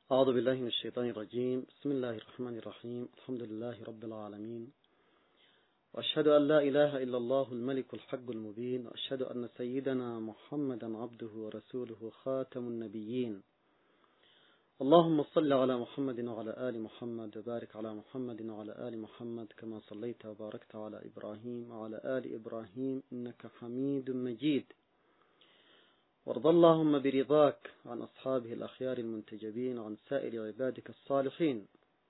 أعوذ بالله من الشيطان الرجيم. بسم الله الرحمن الرحيم. الحمد لله رب العالمين، وأشهد أن لا إله إلا الله الملك الحق المبين، وأشهد أن سيدنا محمدا عبده ورسوله خاتم النبيين. اللهم صل على محمد وعلى آل محمد، وبارك على محمد وعلى آل محمد كما صليت وباركت على إبراهيم وعلى آل إبراهيم إنك حميد مجيد. وارض اللهم برضاك عن أصحابه الأخيار المنتجبين وعن سائر عبادك الصالحين.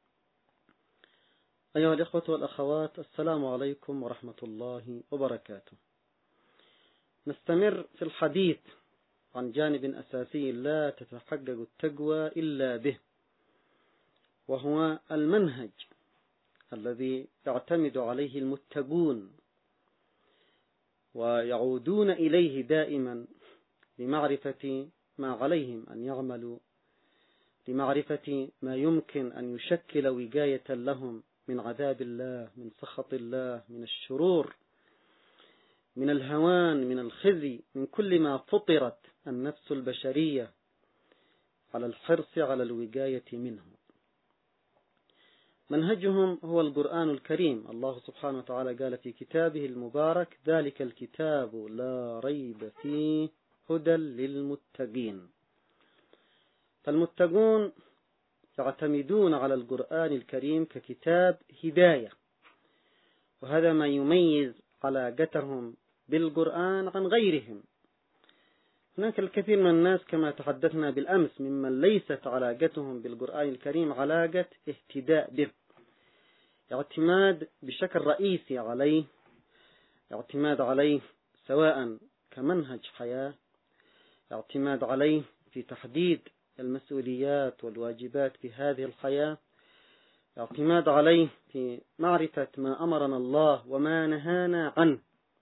أيها الإخوة والأخوات، السلام عليكم ورحمة الله وبركاته. نستمر في الحديث عن جانب أساسي لا تتحقق التقوى إلا به، وهو المنهج الذي يعتمد عليه المتقون ويعودون إليه دائما لمعرفة ما عليهم أن يعملوا، لمعرفة ما يمكن أن يشكل وقاية لهم من عذاب الله، من سخط الله، من الشرور، من الهوان، من الخزي، من كل ما فطرت النفس البشرية على الحرص على الوقاية منه. منهجهم هو القرآن الكريم. الله سبحانه وتعالى قال في كتابه المبارك: ذلك الكتاب لا ريب فيه هدى للمتقين. فالمتقون يعتمدون على القرآن الكريم ككتاب هداية، وهذا ما يميز علاقتهم بالقرآن عن غيرهم. هناك الكثير من الناس كما تحدثنا بالأمس ممن ليست علاقتهم بالقرآن الكريم علاقة اهتداء به، اعتماد بشكل رئيسي عليه، اعتماد عليه سواء كمنهج حياة، اعتماد عليه في تحديد المسؤوليات والواجبات في هذه الحياة، اعتماد عليه في معرفة ما أمرنا الله وما نهانا عنه،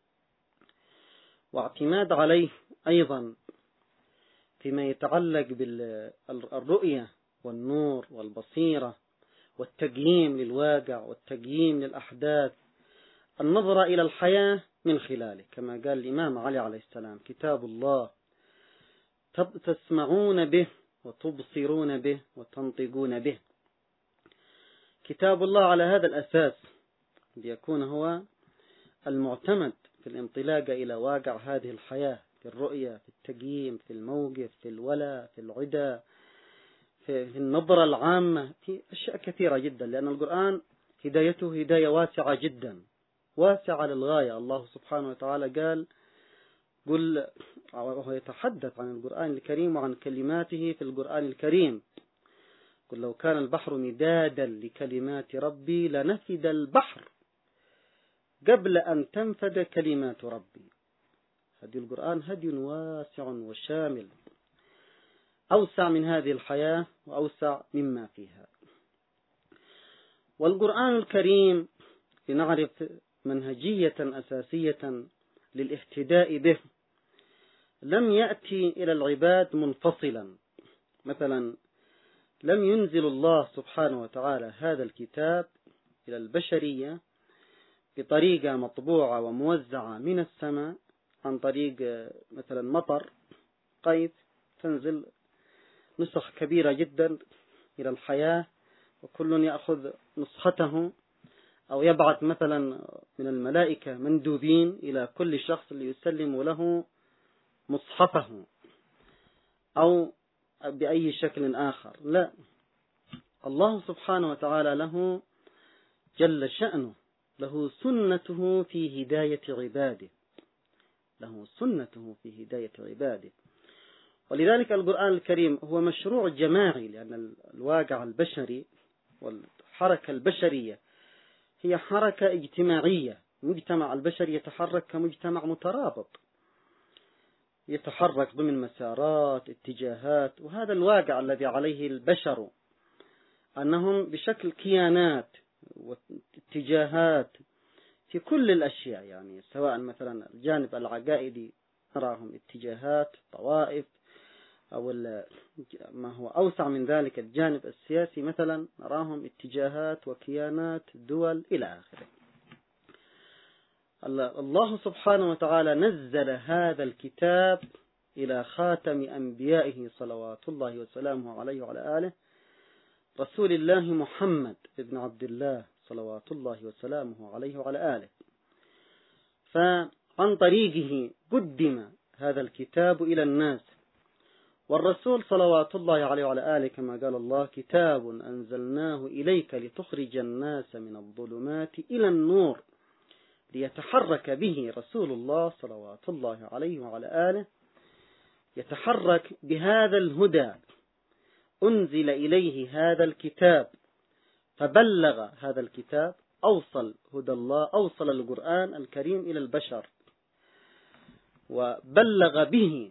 واعتماد عليه أيضا فيما يتعلق بالرؤية والنور والبصيرة والتقييم للواقع والتقييم للأحداث، النظرة إلى الحياة من خلاله، كما قال الإمام علي عليه السلام: كتاب الله تسمعون به وتبصرون به وتنطقون به. كتاب الله على هذا الأساس ليكون هو المعتمد في الانطلاق إلى واقع هذه الحياة، في الرؤية، في التقييم، في الموقف، في الولاء، في العدى، في النظرة العامة، في أشياء كثيرة جدا، لأن القرآن هدايته هداية واسعة جدا، واسعة للغاية. الله سبحانه وتعالى قال: قل، وهو يتحدث عن القرآن الكريم وعن كلماته في القرآن الكريم: قل لو كان البحر مدادا لكلمات ربي لنفد البحر قبل أن تنفد كلمات ربي. هدي القرآن هدي واسع وشامل، أوسع من هذه الحياة وأوسع مما فيها. والقرآن الكريم لنعرف منهجية أساسية للاهتداء به لم يأتي إلى العباد منفصلا. مثلا لم ينزل الله سبحانه وتعالى هذا الكتاب إلى البشرية بطريقة مطبوعة وموزعة من السماء عن طريق مثلا مطر قيث، تنزل نسخ كبيرة جدا إلى الحياة وكل يأخذ نسخته، أو يبعث مثلا من الملائكة مندوبين إلى كل شخص ليسلم له مصحفه، أو بأي شكل آخر. لا، الله سبحانه وتعالى له جل شأنه له سنته في هداية عباده، له سنته في هداية عباده. ولذلك القرآن الكريم هو مشروع جماعي، لأن الواقع البشري والحركة البشرية هي حركة اجتماعية. المجتمع البشري يتحرك كمجتمع مترابط، يتحرك ضمن مسارات، اتجاهات، وهذا الواقع الذي عليه البشر، أنهم بشكل كيانات واتجاهات في كل الأشياء، يعني سواء مثلا الجانب العقائدي نراهم اتجاهات، طوائف، أو ما هو أوسع من ذلك الجانب السياسي مثلا نراهم اتجاهات وكيانات، دول، إلى آخره. الله سبحانه وتعالى نزل هذا الكتاب إلى خاتم أنبيائه صلوات الله وسلامه عليه وعلى آله رسول الله محمد بن عبد الله صلوات الله وسلامه عليه وعلى آله. فعن طريقه قدم هذا الكتاب إلى الناس، والرسول صلوات الله عليه وعلى آله كما قال الله: كتاب أنزلناه إليك لتخرج الناس من الظلمات إلى النور، ليتحرك به رسول الله صلوات الله عليه وعلى آله، يتحرك بهذا الهدى. أنزل إليه هذا الكتاب فبلغ هذا الكتاب، أوصل هدى الله، أوصل القرآن الكريم إلى البشر، وبلغ به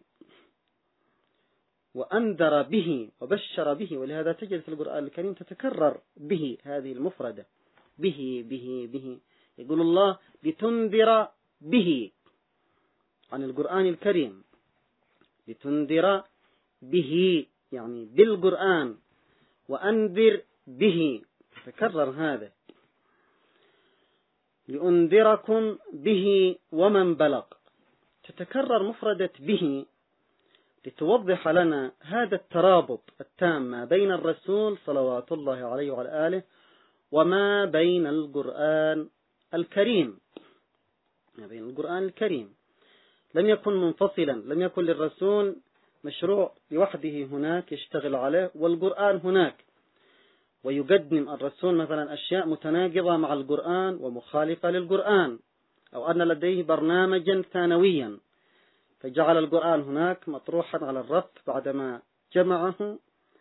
وأنذر به وبشر به. ولهذا تجد في القرآن الكريم تتكرر به هذه المفردة، به به به. يقول الله: لتنذر به، عن القرآن الكريم، لتنذر به يعني بالقرآن، وأنذر به، تكرر هذا، لأنذركم به ومن بلغ. تتكرر مفردة به لتوضح لنا هذا الترابط التام ما بين الرسول صلوات الله عليه وعلى آله وما بين القرآن الكريم. ما بين القرآن الكريم لم يكن منفصلا، لم يكن للرسول مشروع لوحده هناك يشتغل عليه والقرآن هناك، ويقدم الرسول مثلا أشياء متناقضة مع القرآن ومخالفة للقرآن، أو أن لديه برنامجا ثانويا فجعل القرآن هناك مطروحا على الرف بعدما جمعه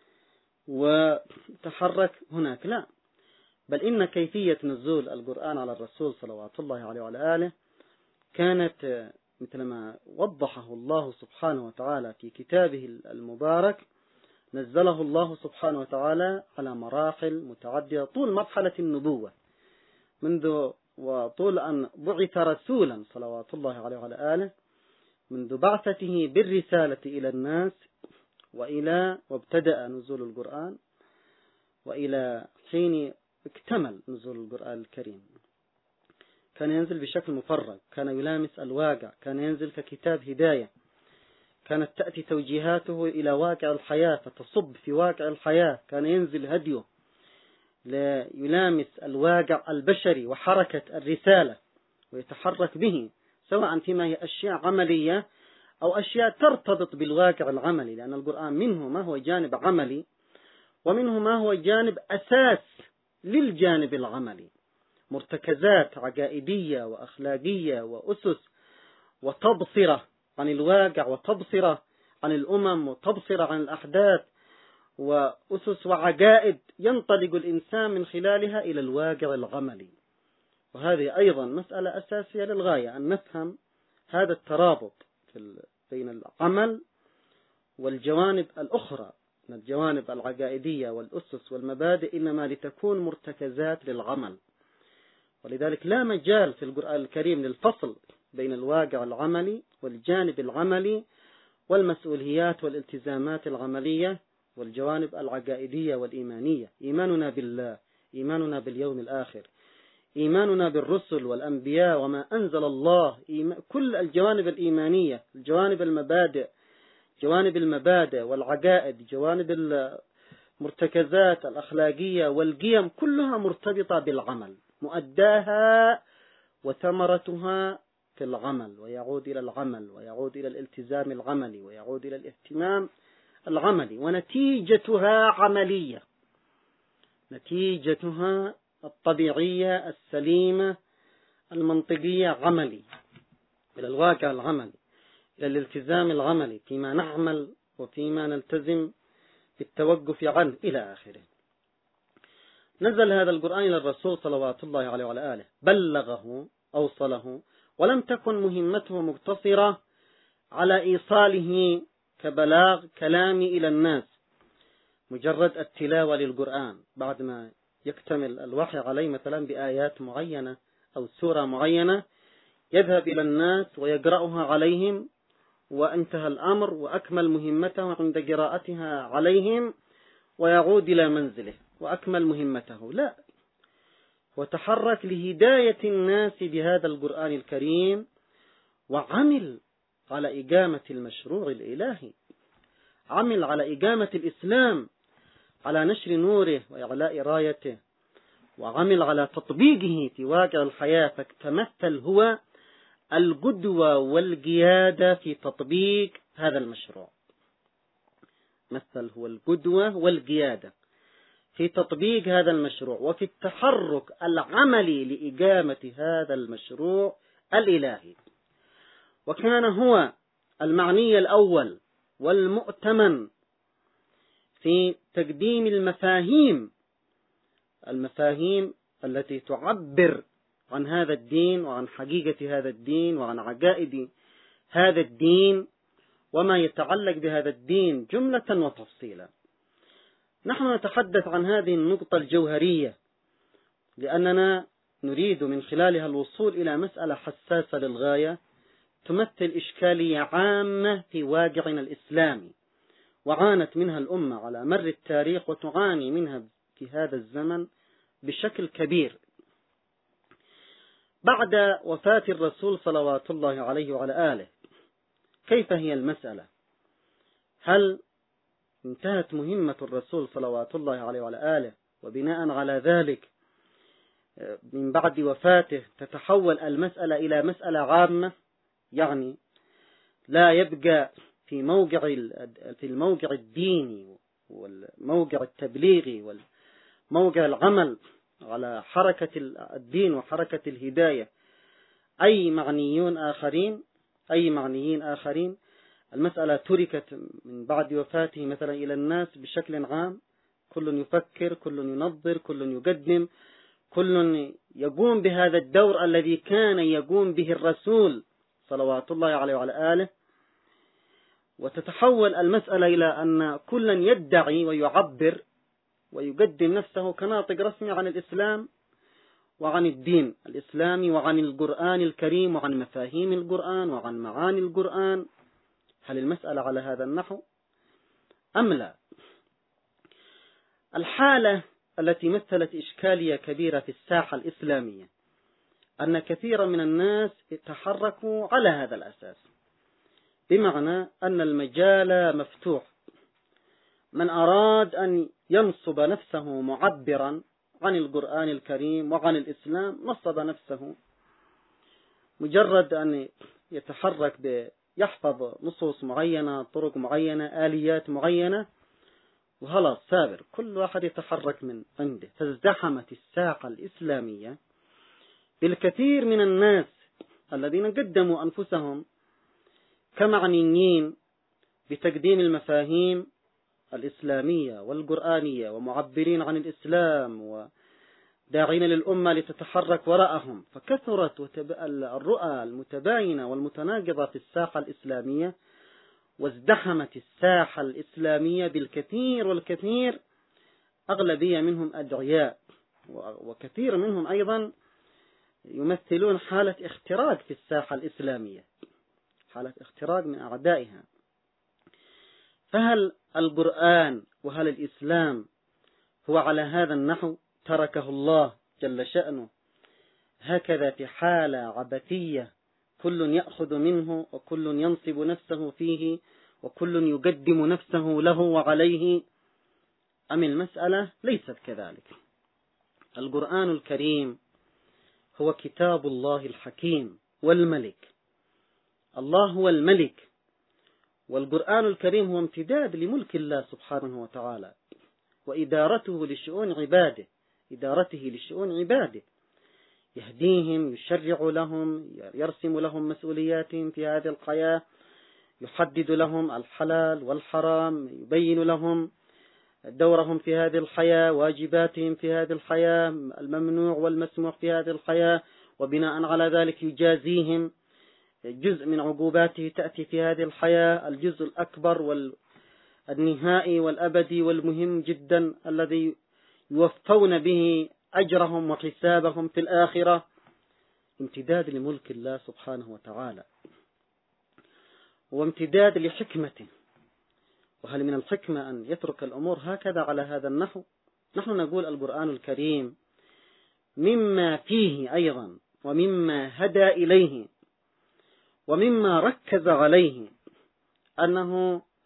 وتحرك هناك. لا، بل إن كيفية نزول القرآن على الرسول صلوات الله عليه وعلى آله كانت مثلما وضحه الله سبحانه وتعالى في كتابه المبارك. نزله الله سبحانه وتعالى على مراحل متعددة طول مرحلة النبوة، منذ وطول أن بعث رسولا صلوات الله عليه وعلى آله، منذ بعثته بالرسالة إلى الناس وابتدأ نزول القرآن، وإلى حين اكتمل نزول القرآن الكريم. كان ينزل بشكل مفرغ، كان يلامس الواقع، كان ينزل ككتاب هداية، كانت تأتي توجيهاته إلى واقع الحياة فتصب في واقع الحياة، كان ينزل هديه ليلامس الواقع البشري وحركة الرسالة ويتحرك به، سواء فيما هي أشياء عملية أو أشياء ترتبط بالواقع العملي، لأن القرآن منه ما هو جانب عملي ومنه ما هو جانب أساس للجانب العملي، مرتكزات عقائدية وأخلاقية وأسس وتبصرة عن الواقع وتبصرة عن الأمم وتبصرة عن الأحداث، وأسس وعقائد ينطلق الإنسان من خلالها إلى الواقع العملي. وهذه أيضا مسألة أساسية للغاية، أن نفهم هذا الترابط بين العمل والجوانب الأخرى من الجوانب العقائدية والأسس والمبادئ، إنما لتكون مرتكزات للعمل. ولذلك لا مجال في القرآن الكريم للفصل بين الواقع العملي والجانب العملي والمسؤوليات والالتزامات العملية والجوانب العقائدية والإيمانية. إيماننا بالله، إيماننا باليوم الآخر، إيماننا بالرسل والأنبياء وما أنزل الله، كل الجوانب الإيمانية، الجوانب المبادئ، جوانب المبادئ والعقائد، جوانب المرتكزات الأخلاقية والقيم، كلها مرتبطة بالعمل، مؤداها وثمرتها في العمل، ويعود إلى العمل، ويعود إلى الالتزام العملي، ويعود إلى الاهتمام العملي، ونتيجتها عملية، نتيجتها الطبيعية السليمة المنطقية عملي، إلى الواقع العملي، إلى الالتزام العملي فيما نعمل وفيما نلتزم بالتوقف عنه إلى آخره. نزل هذا القرآن إلى الرسول صلوات الله عليه وعلى آله، بلغه، أوصله، ولم تكن مهمته مقتصرة على إيصاله كبلاغ كلامي إلى الناس، مجرد التلاوة للقرآن بعد ما يكتمل الوحي عليه مثلا بآيات معينة أو سورة معينة، يذهب إلى الناس ويقرأها عليهم وانتهى الأمر وأكمل مهمته عند قراءتها عليهم ويعود إلى منزله وأكمل مهمته. لا، وتحرك لهداية الناس بهذا القرآن الكريم، وعمل على إقامة المشروع الإلهي، عمل على إقامة الإسلام، على نشر نوره وإعلاء رايته وعمل على تطبيقه في واقع الحياة، فتمثل هو القدوة والقيادة في تطبيق هذا المشروع. مثل هو القدوة والقيادة في تطبيق هذا المشروع وفي التحرك العملي لإقامة هذا المشروع الإلهي. وكان هو المعني الأول والمؤتمن في تقديم المفاهيم التي تعبر عن هذا الدين وعن حقيقة هذا الدين وعن عقائد هذا الدين وما يتعلق بهذا الدين جملة وتفصيلا. نحن نتحدث عن هذه النقطة الجوهرية لأننا نريد من خلالها الوصول إلى مسألة حساسة للغاية تمثل إشكالية عامة في واقعنا الإسلامي، وعانت منها الأمة على مر التاريخ وتعاني منها في هذا الزمن بشكل كبير. بعد وفاة الرسول صلوات الله عليه وعلى آله، كيف هي المسألة؟ هل انتهت مهمة الرسول صلوات الله عليه وعلى آله، وبناء على ذلك من بعد وفاته تتحول المسألة إلى مسألة عامة، يعني لا يبقى في الموقع الديني والموقع التبليغي والموقع العمل على حركة الدين وحركة الهداية أي معنيين آخرين؟ المسألة تركت من بعد وفاته مثلا إلى الناس بشكل عام، كل يفكر، كل ينظر، كل يقدم، كل يقوم بهذا الدور الذي كان يقوم به الرسول صلوات الله عليه وعلى آله، وتتحول المسألة إلى أن كل يدعي ويعبر ويقدم نفسه كناطق رسمي عن الإسلام وعن الدين الإسلامي وعن القرآن الكريم وعن مفاهيم القرآن وعن معاني القرآن. هل المسألة على هذا النحو أم لا؟ الحالة التي مثلت إشكالية كبيرة في الساحة الإسلامية أن كثيرا من الناس تحركوا على هذا الأساس، بمعنى أن المجال مفتوح، من أراد أن ينصب نفسه معبرا عن القرآن الكريم وعن الإسلام نصب نفسه، مجرد أن يتحرك يحفظ نصوص معينة، طرق معينة، آليات معينة، وخلاص سابر، كل واحد يتحرك من عنده. فازدحمت الساحة الإسلامية بالكثير من الناس الذين قدموا أنفسهم كمعنيين بتقديم المفاهيم الإسلامية والقرآنية ومعبرين عن الإسلام وداعين للأمة لتتحرك وراءهم، فكثرت الرؤى المتباينة والمتناقضة في الساحة الإسلامية، وازدحمت الساحة الإسلامية بالكثير والكثير، أغلبية منهم أدعياء، وكثير منهم أيضا يمثلون حالة اختراق في الساحة الإسلامية، حالة اختراق من أعدائها. فهل القرآن وهل الإسلام هو على هذا النحو تركه الله جل شأنه هكذا في حالة عبثية، كل يأخذ منه وكل ينصب نفسه فيه وكل يقدم نفسه له وعليه؟ أم المسألة ليست كذلك؟ القرآن الكريم هو كتاب الله الحكيم والملك، الله هو الملك، والقرآن الكريم هو امتداد لملك الله سبحانه وتعالى وإدارته لشؤون عباده، يهديهم، يشرع لهم، يرسم لهم مسؤولياتهم في هذه الحياة، يحدد لهم الحلال والحرام، يبين لهم دورهم في هذه الحياة، واجباتهم في هذه الحياة، الممنوع والمسموح في هذه الحياة، وبناء على ذلك يجازيهم. جزء من عقوباته تأتي في هذه الحياة، الجزء الأكبر والنهائي والأبدي والمهم جدا الذي يوفون به أجرهم وحسابهم في الآخرة، امتداد لملك الله سبحانه وتعالى وامتداد لحكمته. وهل من الحكمة أن يترك الأمور هكذا على هذا النحو؟ نحن نقول القرآن الكريم مما فيه أيضا ومما هدى إليه ومما ركز عليه أنه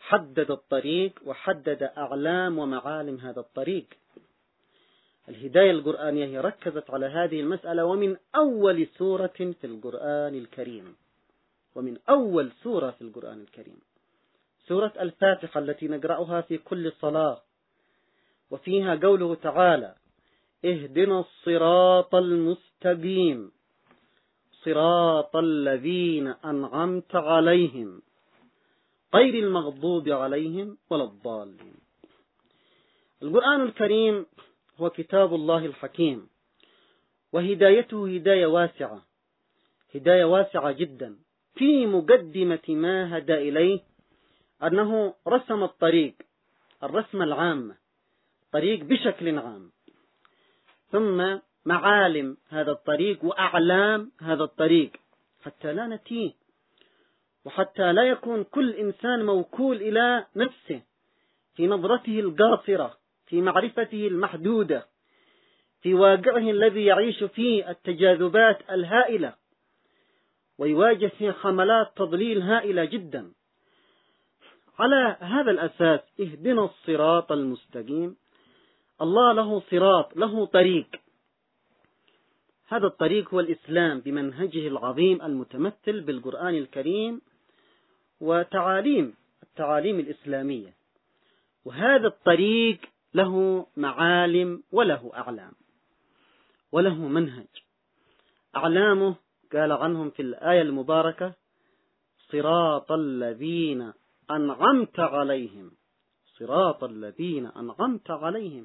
حدد الطريق وحدد أعلام ومعالم هذا الطريق. الهداية القرآنية هي ركزت على هذه المسألة، ومن أول سورة في القرآن الكريم، ومن أول سورة في القرآن الكريم سورة الفاتحة التي نقرأها في كل صلاة، وفيها قوله تعالى: اهدنا الصراط المستقيم صراط الذين أنعمت عليهم غير المغضوب عليهم ولا الضالين. القرآن الكريم هو كتاب الله الحكيم، وهدايته هداية واسعة، هداية واسعة جدا. في مقدمة ما هدى إليه أنه رسم الطريق، الرسم العام، طريق بشكل عام، ثم معالم هذا الطريق وأعلام هذا الطريق، حتى لا نتيه، وحتى لا يكون كل إنسان موكول إلى نفسه في نظرته القاصرة، في معرفته المحدودة، في واقعه الذي يعيش فيه التجاذبات الهائلة، ويواجه فيه حملات تضليل هائلة جدا. على هذا الأساس اهدنا الصراط المستقيم. الله له صراط، له طريق. هذا الطريق هو الإسلام بمنهجه العظيم المتمثل بالقرآن الكريم التعاليم الإسلامية. وهذا الطريق له معالم وله أعلام وله منهج. أعلامه قال عنهم في الآية المباركة: صراط الذين أنعمت عليهم، صراط الذين أنعمت عليهم.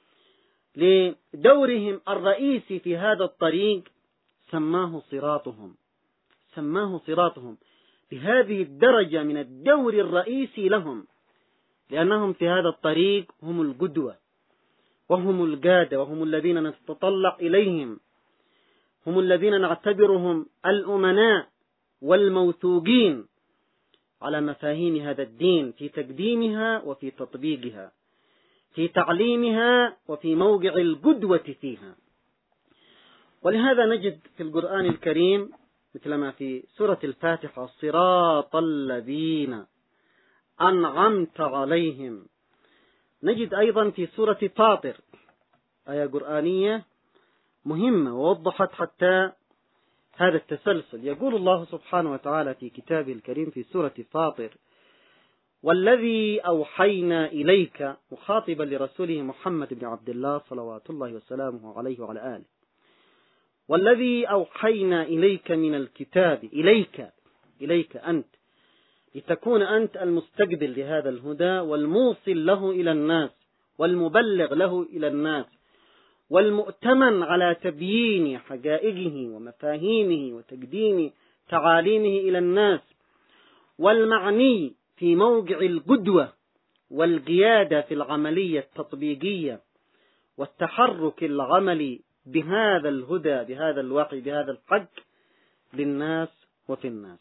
لدورهم الرئيسي في هذا الطريق سماه صراطهم بهذه الدرجة من الدور الرئيسي لهم، لأنهم في هذا الطريق هم القدوة وهم القادة وهم الذين نتطلع إليهم، هم الذين نعتبرهم الأمناء والموثوقين على مفاهيم هذا الدين في تقديمها وفي تطبيقها، في تعليمها وفي موقع القدوة فيها. ولهذا نجد في القرآن الكريم مثلما في سورة الفاتحة: صراط الذين أنعمت عليهم. نجد أيضا في سورة فاطر آية قرآنية مهمة ووضحت حتى هذا التسلسل. يقول الله سبحانه وتعالى في كتابه الكريم في سورة فاطر: والذي أوحينا إليك، مخاطبا لرسوله محمد بن عبد الله صلوات الله وسلامه عليه وعلى آله: والذي أوحينا إليك من الكتاب، إليك أنت، لتكون أنت المستقبل لهذا الهدى والموصل له إلى الناس والمبلغ له إلى الناس والمؤتمن على تبيين حقائقه ومفاهيمه وتقديم تعاليمه إلى الناس، والمعني في موقع القدوة والقيادة في العملية التطبيقية والتحرك العملي بهذا الهدى، بهذا الوحي، بهذا الحق للناس وفي الناس.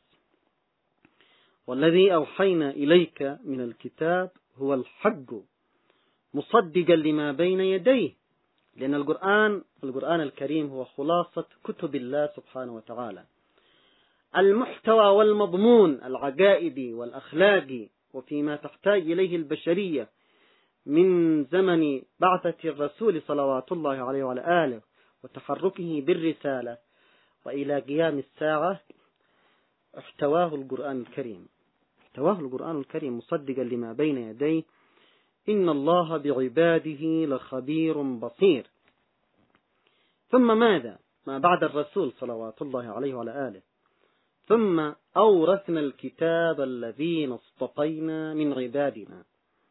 والذي أوحينا إليك من الكتاب هو الحق مصدقا لما بين يديه، لأن القرآن الكريم هو خلاصة كتب الله سبحانه وتعالى. المحتوى والمضمون العقائدي والأخلاقي وفيما تحتاج إليه البشرية من زمن بعثة الرسول صلوات الله عليه وعلى آله وتحركه بالرسالة وإلى قيام الساعة، احتواه القرآن الكريم مصدقا لما بين يديه. إن الله بعباده لخبير بصير. ثم ماذا؟ ما بعد الرسول صلوات الله عليه وعلى آله: ثم أورثنا الكتاب الذين اصطفينا من عبادنا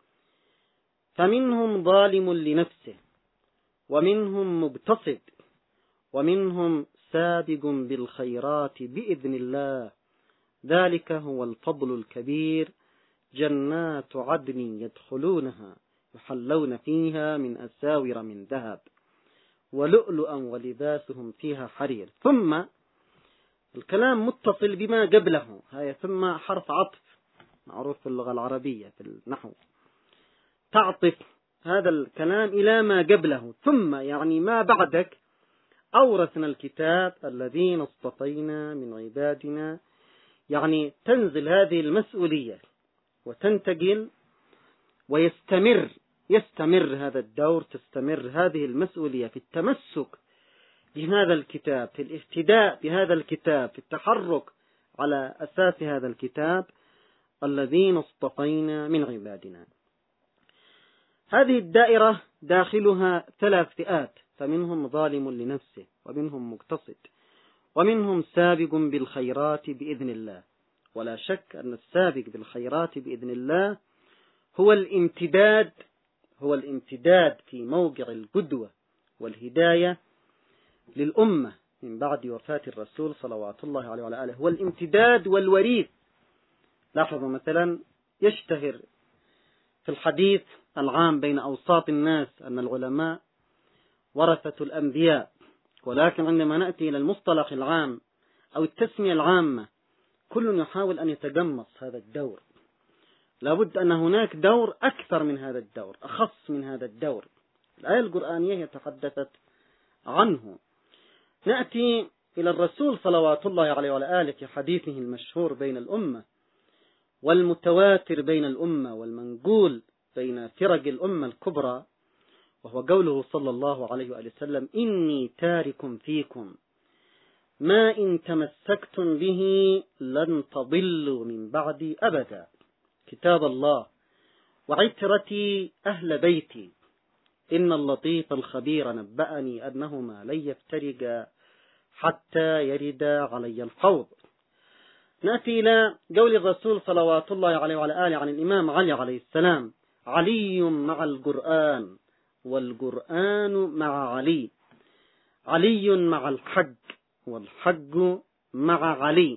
فمنهم ظالم لنفسه ومنهم مقتصد ومنهم سابق بالخيرات بإذن الله، ذلك هو الفضل الكبير، جنات عدن يدخلونها يحلون فيها من أساور من ذهب ولؤلؤا ولباسهم فيها حرير. ثم الكلام متصل بما قبله، هي ثم حرف عطف معروف في اللغة العربية في النحو، تعطف هذا الكلام إلى ما قبله. ثم يعني ما بعدك أورثنا الكتاب الذين اصطفينا من عبادنا، يعني تنزل هذه المسؤولية وتنتقل يستمر هذا الدور، تستمر هذه المسؤولية في التمسك بهذا الكتاب، في الاهتداء بهذا الكتاب، في التحرك على أساس هذا الكتاب الذين اصطفينا من عبادنا. هذه الدائرة داخلها 3 فئات، فمنهم ظالم لنفسه، ومنهم مقتصد، ومنهم سابق بالخيرات بإذن الله. ولا شك أن السابق بالخيرات بإذن الله هو الامتداد في موقع القدوة والهداية للأمة من بعد وفاة الرسول صلوات الله عليه وعلى آله، هو الامتداد والوريث. لاحظوا مثلا يشتهر في الحديث العام بين أوساط الناس أن العلماء ورثة الأنبياء، ولكن عندما نأتي إلى المصطلح العام أو التسمية العامة كل يحاول أن يتجمص هذا الدور. لابد أن هناك دور أكثر من هذا الدور، أخص من هذا الدور. الآية القرآنية تحدثت عنه. نأتي إلى الرسول صلوات الله عليه وعلى آله في حديثه المشهور بين الأمة والمتواتر بين الأمة والمنقول بين فرق الأمة الكبرى، وهو قوله صلى الله عليه وآله وسلم: إني تارك فيكم ما إن تمسكتم به لن تضلوا من بعدي أبدا، كتاب الله وعترتي أهل بيتي، إن اللطيف الخبير نبأني أنهما لن يفترقا حتى يردا علي الحوض. نأتي إلى قول الرسول صلوات الله عليه وعلى آله عن الإمام علي عليه السلام: علي مع القرآن والقرآن مع علي، علي مع الحق والحق مع علي.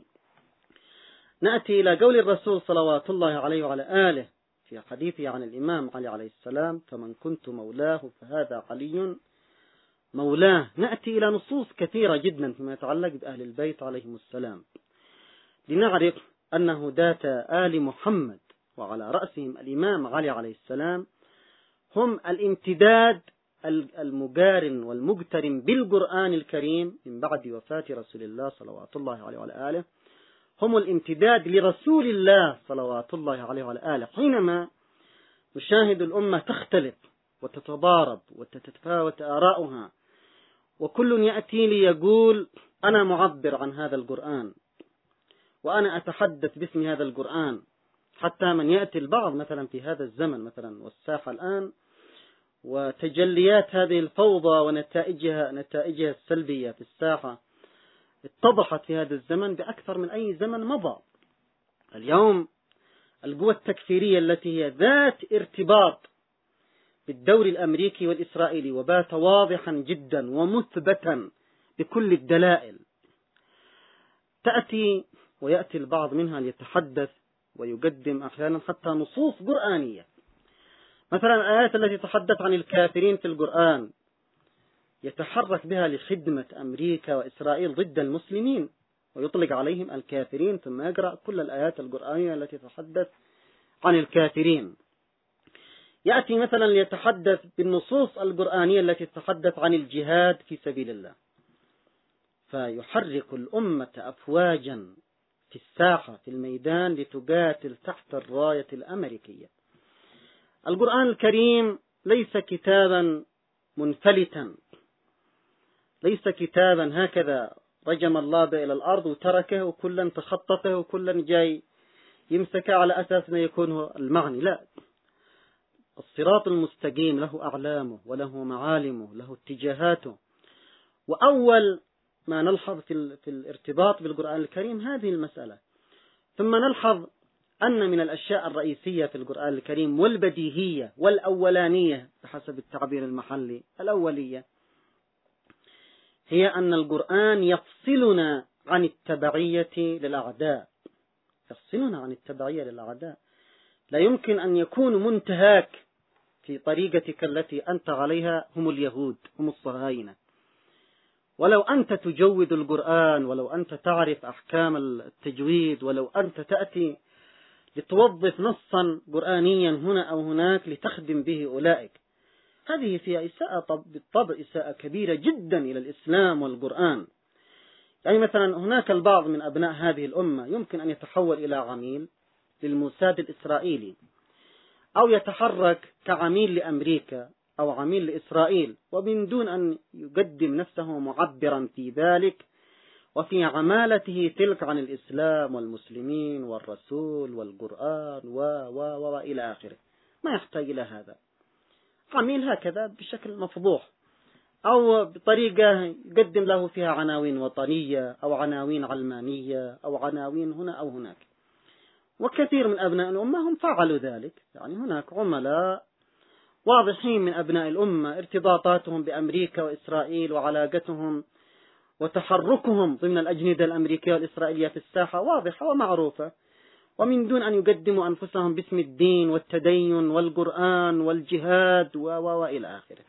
نأتي إلى قول الرسول صلوات الله عليه وعلى آله في حديثه عن الإمام علي عليه السلام: فمن كنت مولاه فهذا علي مولاه. نأتي إلى نصوص كثيرة جدا فيما يتعلق بأهل البيت عليهم السلام لنعرف أن هداة آل محمد وعلى رأسهم الإمام علي عليه السلام هم الامتداد المقارن والمقترن بالقرآن الكريم من بعد وفاة رسول الله صلوات الله عليه وعلى آله، هم الامتداد لرسول الله صلوات الله عليه وعلى آله. حينما نشاهد الأمة تختلف وتتضارب وتتفاوت آراؤها، وكل يأتي ليقول أنا معبر عن هذا القرآن وأنا أتحدث باسم هذا القرآن، حتى من يأتي البعض مثلا في هذا الزمن مثلا والساحة الآن وتجليات هذه الفوضى ونتائجها السلبية في الساحة اتضحت في هذا الزمن بأكثر من أي زمن مضى. اليوم القوى التكفيرية التي هي ذات ارتباط بالدور الأمريكي والإسرائيلي وبات واضحا جدا ومثبتا بكل الدلائل، تأتي ويأتي البعض منها ليتحدث ويقدم أحيانا حتى نصوص قرآنية، مثلا الآيات التي تحدث عن الكافرين في القرآن يتحرك بها لخدمة أمريكا وإسرائيل ضد المسلمين ويطلق عليهم الكافرين، ثم يقرأ كل الآيات القرآنية التي تتحدث عن الكافرين. يأتي مثلا ليتحدث بالنصوص القرآنية التي تتحدث عن الجهاد في سبيل الله، فيحرك الأمة أفواجا في الساحة في الميدان لتقاتل تحت الراية الأمريكية. القرآن الكريم ليس كتابا منفلتا، ليس كتابا هكذا رجم الله به إلى الأرض وتركه وكلا تخطفه وكلا جاي يمسك على أساس أنه يكون المعني. لا، الصراط المستقيم له أعلامه وله معالمه له اتجاهاته. وأول ما نلحظ في الارتباط بالقرآن الكريم هذه المسألة، ثم نلحظ أن من الأشياء الرئيسية في القرآن الكريم والبديهية والأولانية بحسب التعبير المحلي الأولية هي أن القرآن يفصلنا عن التبعية للأعداء، يفصلنا عن التبعية للأعداء. لا يمكن أن يكون منتهاك في طريقتك التي أنت عليها هم اليهود هم الصهاينة، ولو أنت تجود القرآن، ولو أنت تعرف أحكام التجويد، ولو أنت تأتي لتوظف نصا قرآنيا هنا أو هناك لتخدم به أولئك، هذه فيها إساءة بالطبع، إساءة كبيرة جدا إلى الإسلام والقرآن. يعني مثلا هناك البعض من أبناء هذه الأمة يمكن أن يتحول إلى عميل للموساد الإسرائيلي، أو يتحرك كعميل لأمريكا أو عميل لإسرائيل، ومن دون أن يقدم نفسه معبرا في ذلك وفي عمالته تلك عن الإسلام والمسلمين والرسول والقرآن وإلى آخره، ما يحتاج إلى هذا. عميل هكذا بشكل مفضوح، أو بطريقة يقدم له فيها عناوين وطنية أو عناوين علمانية أو عناوين هنا أو هناك. وكثير من أبناء الأمة هم فعلوا ذلك، يعني هناك عملاء واضحين من أبناء الأمة ارتباطاتهم بأمريكا وإسرائيل وعلاقتهم وتحركهم ضمن الأجندة الأمريكية والإسرائيلية في الساحة واضحة ومعروفة، ومن دون أن يقدموا أنفسهم باسم الدين والتدين والقرآن والجهاد وإلى آخره.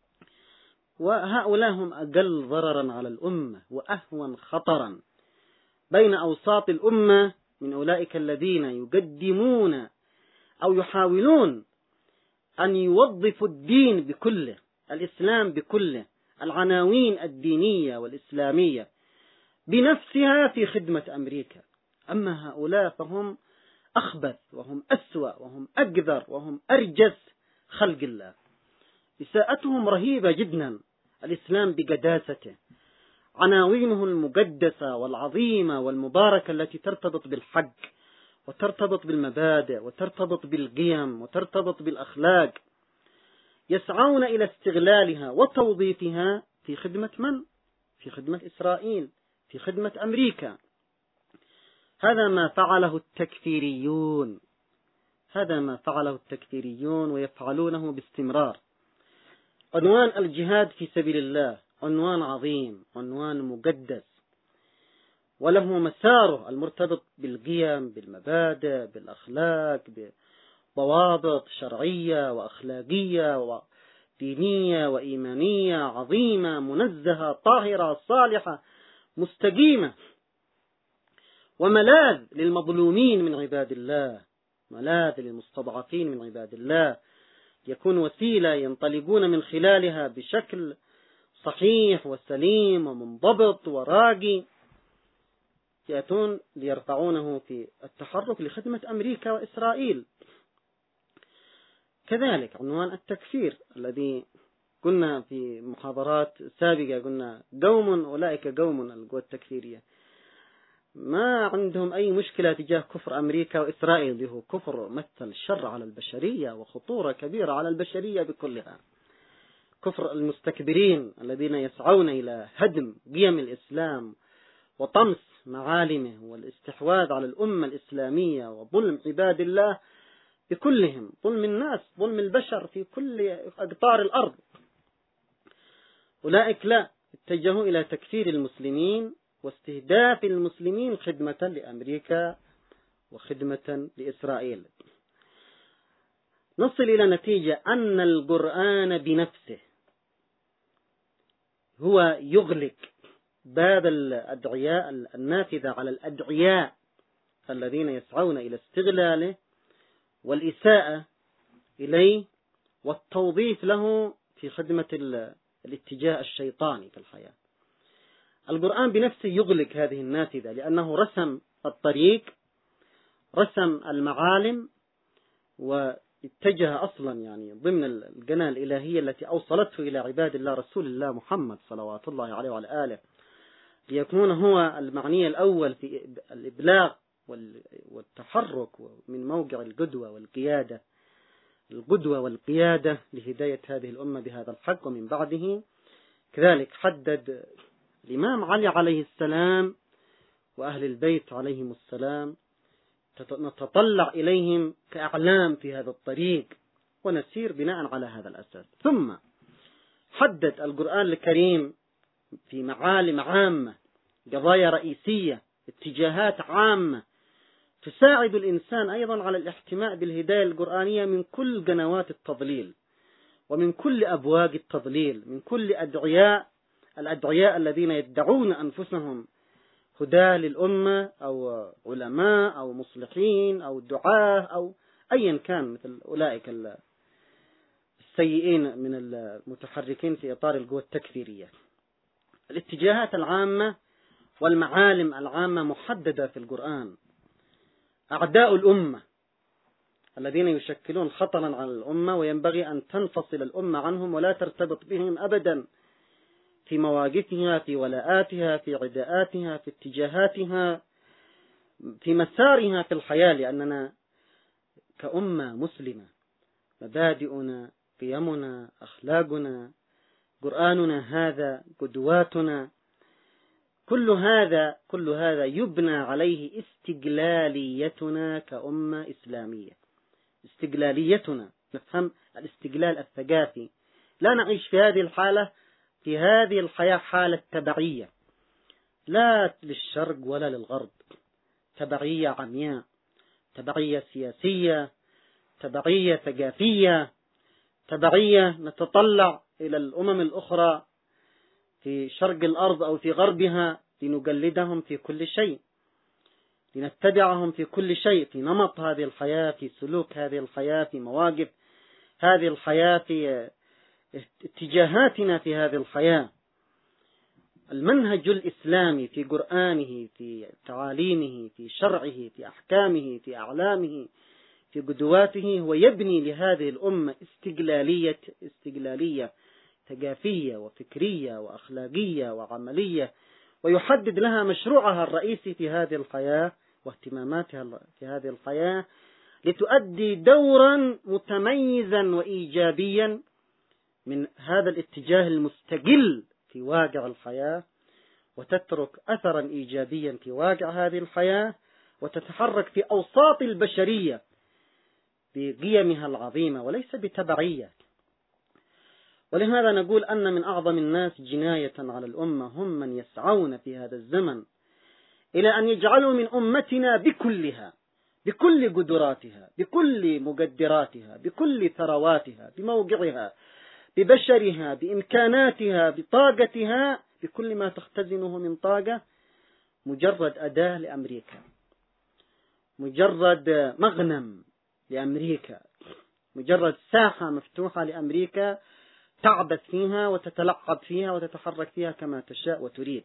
وهؤلاء هم أقل ضررا على الأمة وأهون خطرا بين أوساط الأمة من أولئك الذين يقدمون أو يحاولون أن يوظفوا الدين بكله، الإسلام بكله، العناوين الدينية والإسلامية بنفسها في خدمة أمريكا. أما هؤلاء فهم أخبث وهم أسوأ وهم أقذر وهم أرجس خلق الله. إساءتهم رهيبة جدا. الإسلام بقداسته، عناوينه المقدسة والعظيمة والمباركة التي ترتبط بالحق وترتبط بالمبادئ وترتبط بالقيم وترتبط بالأخلاق، يسعون إلى استغلالها وتوظيفها في خدمة من؟ في خدمة إسرائيل، في خدمة أمريكا. هذا ما فعله التكفيريون، هذا ما فعله التكفيريون ويفعلونه باستمرار. عنوان الجهاد في سبيل الله عنوان عظيم، عنوان مقدس، وله مساره المرتبط بالقيم، بالمبادئ، بالأخلاق، بضوابط شرعية وأخلاقية ودينية وإيمانية عظيمة منزهة طاهرة صالحة مستقيمة، وملاذ للمظلومين من عباد الله، ملاذ للمستضعفين من عباد الله، يكون وسيلة ينطلقون من خلالها بشكل صحيح وسليم ومنضبط وراقي، يأتون ليرفعونه في التحرك لخدمة أمريكا وإسرائيل. كذلك عنوان التكفير الذي قلنا في محاضرات سابقة، قلنا قوم أولئك قوم القوى التكفيرية ما عندهم أي مشكلة تجاه كفر أمريكا وإسرائيل، اللي هو كفر مثل شر على البشرية وخطورة كبيرة على البشرية بكلها. كفر المستكبرين الذين يسعون إلى هدم قيم الإسلام وطمس معالمه والاستحواذ على الأمة الإسلامية وظلم عباد الله بكلهم، ظلم الناس، ظلم البشر في كل أقطار الأرض. أولئك لا، اتجهوا إلى تكفير المسلمين واستهداف المسلمين خدمة لأمريكا وخدمة لإسرائيل. نصل إلى نتيجة أن القرآن بنفسه هو يغلق باب الأدعياء النافذة على الأدعياء الذين يسعون إلى استغلاله والإساءة إليه والتوظيف له في خدمة الاتجاه الشيطاني في الحياة. القرآن بنفسه يغلق هذه النافذة، لأنه رسم الطريق، رسم المعالم، واتجه أصلا يعني ضمن القناة الإلهية التي أوصلته إلى عباد الله رسول الله محمد صلوات الله عليه وعلى آله، ليكون هو المعني الأول في الإبلاغ والتحرك من موقع القدوة والقيادة، القدوة والقيادة لهداية هذه الأمة بهذا الحق. ومن بعده كذلك حدد الإمام علي عليه السلام وأهل البيت عليهم السلام، نتطلع إليهم كأعلام في هذا الطريق ونسير بناء على هذا الأساس. ثم حدد القرآن الكريم في معالم عامة، قضايا رئيسية، اتجاهات عامة تساعد الإنسان أيضا على الاحتماء بالهداية القرآنية من كل قنوات التضليل ومن كل أبواب التضليل، من كل الأدعياء الذين يدعون أنفسهم هداة للأمة أو علماء أو مصلحين أو دعاة أو أيا كان، مثل أولئك السيئين من المتحركين في إطار القوى التكفيرية. الاتجاهات العامة والمعالم العامة محددة في القرآن. أعداء الأمة الذين يشكلون خطرا على الأمة، وينبغي أن تنفصل الأمة عنهم ولا ترتبط بهم أبدا في مواقفها، في ولاءاتها، في عداءاتها، في اتجاهاتها، في مسارها في الحياة، لأننا كأمة مسلمة مبادئنا، قيمنا، أخلاقنا، قرآننا هذا، قدواتنا، كل هذا يبنى عليه استقلاليتنا كأمة إسلامية. استقلاليتنا، نفهم الاستقلال الثقافي. لا نعيش في هذه الحالة، في هذه الحياة، حالة تبعية، لا للشرق ولا للغرب، تبعية عمياء، تبعية سياسية، تبعية ثقافية، تبعية نتطلع إلى الأمم الأخرى في شرق الأرض أو في غربها لنقلدهم في كل شيء، لنتبعهم في كل شيء، في نمط هذه الحياة، في سلوك هذه الحياة، في مواقف هذه الحياة، في اتجاهاتنا في هذه الحياة. المنهج الإسلامي في قرآنه، في تعاليمه، في شرعه، في أحكامه، في أعلامه، في قدواته، هو يبني لهذه الأمة استقلالية ثقافية وفكرية وأخلاقية وعملية، ويحدد لها مشروعها الرئيسي في هذه الحياة واهتماماتها في هذه الحياة، لتؤدي دورا متميزا وإيجابيا من هذا الاتجاه المستقل في واقع الحياة، وتترك أثرا إيجابيا في واقع هذه الحياة، وتتحرك في أوساط البشرية بقيمها العظيمة وليس بتبعية. ولهذا نقول أن من أعظم الناس جناية على الأمة هم من يسعون في هذا الزمن إلى أن يجعلوا من أمتنا بكلها، بكل قدراتها، بكل مقدراتها، بكل ثرواتها، بموقعها، ببشرها، بإمكاناتها، بطاقتها، بكل ما تختزنه من طاقة، مجرد أداة لأمريكا، مجرد مغنم لأمريكا، مجرد ساحة مفتوحة لأمريكا تعبث فيها وتتلعب فيها وتتحرك فيها كما تشاء وتريد.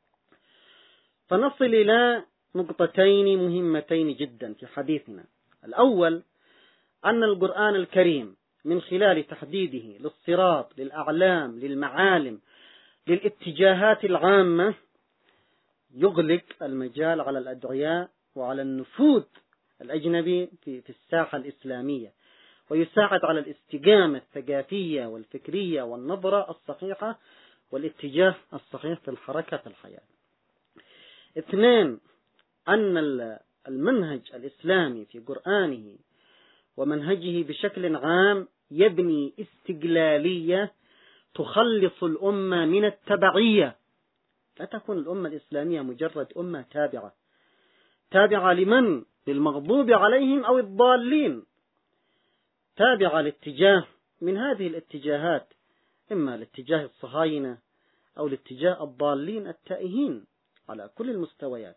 فنصل إلى نقطتين مهمتين جدا في حديثنا. الأول، أن القرآن الكريم من خلال تحديده للصراط، للأعلام، للمعالم، للاتجاهات العامة، يغلق المجال على الأدعياء وعلى النفوذ الأجنبي في الساحة الإسلامية، ويساعد على الاستقامة الثقافية والفكرية والنظرة الصحيحة والاتجاه الصحيح في الحركة في الحياة. اثنين، أن المنهج الإسلامي في قرآنه ومنهجه بشكل عام يبني استقلالية تخلص الأمة من التبعية. لا تكون الأمة الإسلامية مجرد أمة تابعة لمن؟ للمغضوب عليهم أو الضالين، تابعة لاتجاه من هذه الاتجاهات، إما الاتجاه الصهاينة أو الاتجاه الضالين التائهين على كل المستويات،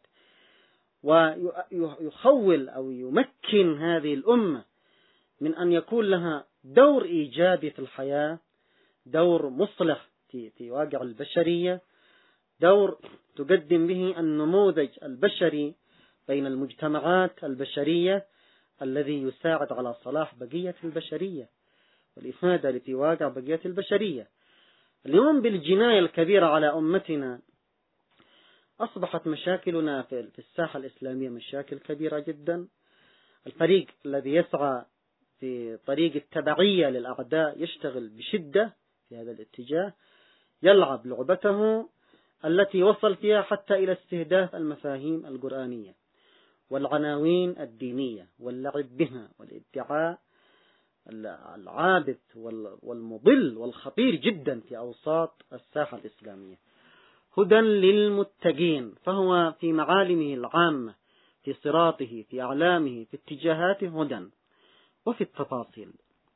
ويخول أو يمكن هذه الأمة من أن يكون لها دور إيجابي في الحياة، دور مصلح في واقع البشرية، دور تقدم به النموذج البشري بين المجتمعات البشرية الذي يساعد على صلاح بقية البشرية والإفادة في واقع بقية البشرية. اليوم بالجناية الكبيرة على أمتنا أصبحت مشاكلنا في الساحة الإسلامية مشاكل كبيرة جدا. الفريق الذي يسعى في طريق التبعية للأعداء يشتغل بشدة في هذا الاتجاه، يلعب لعبته التي وصل فيها حتى إلى استهداف المفاهيم القرآنية والعناوين الدينية واللعب بها والادعاء العابث والمضل والخطير جدا في أوساط الساحة الإسلامية. هدى للمتقين، فهو في معالمه العامة، في صراطه، في أعلامه، في اتجاهاته هدى، وفي التفاصيل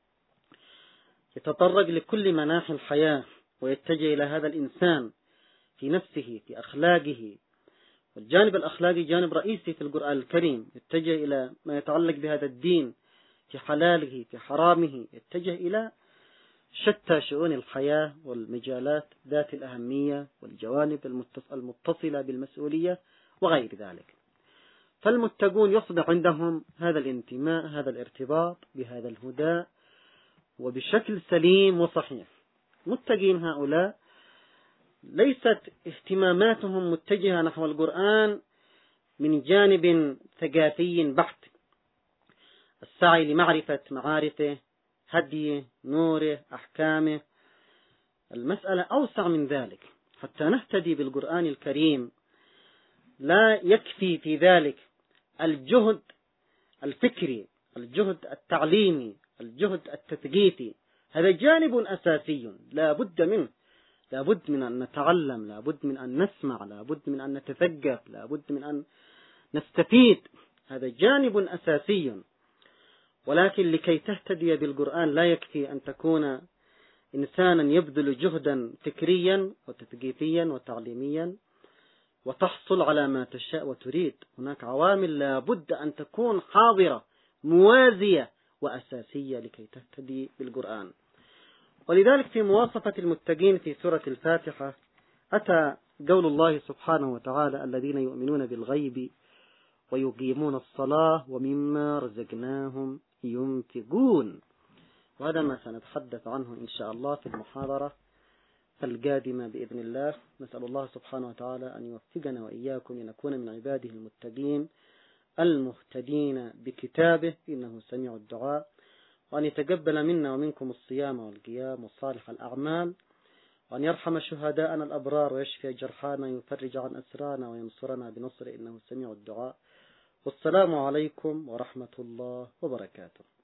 يتطرق لكل مناحي الحياة ويتجه إلى هذا الإنسان في نفسه، في أخلاقه. والجانب الأخلاقي جانب رئيسي في القرآن الكريم، يتجه إلى ما يتعلق بهذا الدين في حلاله في حرامه، يتجه إلى شتى شؤون الحياة والمجالات ذات الأهمية والجوانب المتصلة بالمسؤولية وغير ذلك. فالمتقون يصبح عندهم هذا الانتماء، هذا الارتباط بهذا الهدى وبشكل سليم وصحيح. متقين هؤلاء ليست اهتماماتهم متجهة نحو القرآن من جانب ثقافي بحت، السعي لمعرفة معارفه، هديه، نوره، أحكامه. المسألة أوسع من ذلك. حتى نهتدي بالقرآن الكريم لا يكفي في ذلك الجهد الفكري، الجهد التعليمي، الجهد التثقيفي. هذا جانب أساسي لا بد منه، لا بد من أن نتعلم، لا بد من أن نسمع، لا بد من أن نتثقف، لا بد من أن نستفيد. هذا جانب أساسي. ولكن لكي تهتدي بالقرآن لا يكفي أن تكون إنسانا يبذل جهدا فكريا وتثقيفيا وتعليميا وتحصل على ما تشاء وتريد. هناك عوامل لا بد أن تكون حاضرة موازية وأساسية لكي تهتدي بالقرآن. ولذلك في مواصفة المتقين في سورة الفاتحة أتى قول الله سبحانه وتعالى: الذين يؤمنون بالغيب ويقيمون الصلاة ومما رزقناهم ينفقون. وهذا ما سنتحدث عنه إن شاء الله في المحاضرة القادمة بإذن الله. نسأل الله سبحانه وتعالى أن يوفقنا وإياكم لنكون من عباده المتقين المهتدين بكتابه، إنه سميع الدعاء، وأن يتقبل منا ومنكم الصيام والقيام وصالح الأعمال، وأن يرحم شهداءنا الأبرار ويشفي جرحانا ويفرج عن أسرانا وينصرنا بنصره، إنه سميع الدعاء. والسلام عليكم ورحمة الله وبركاته.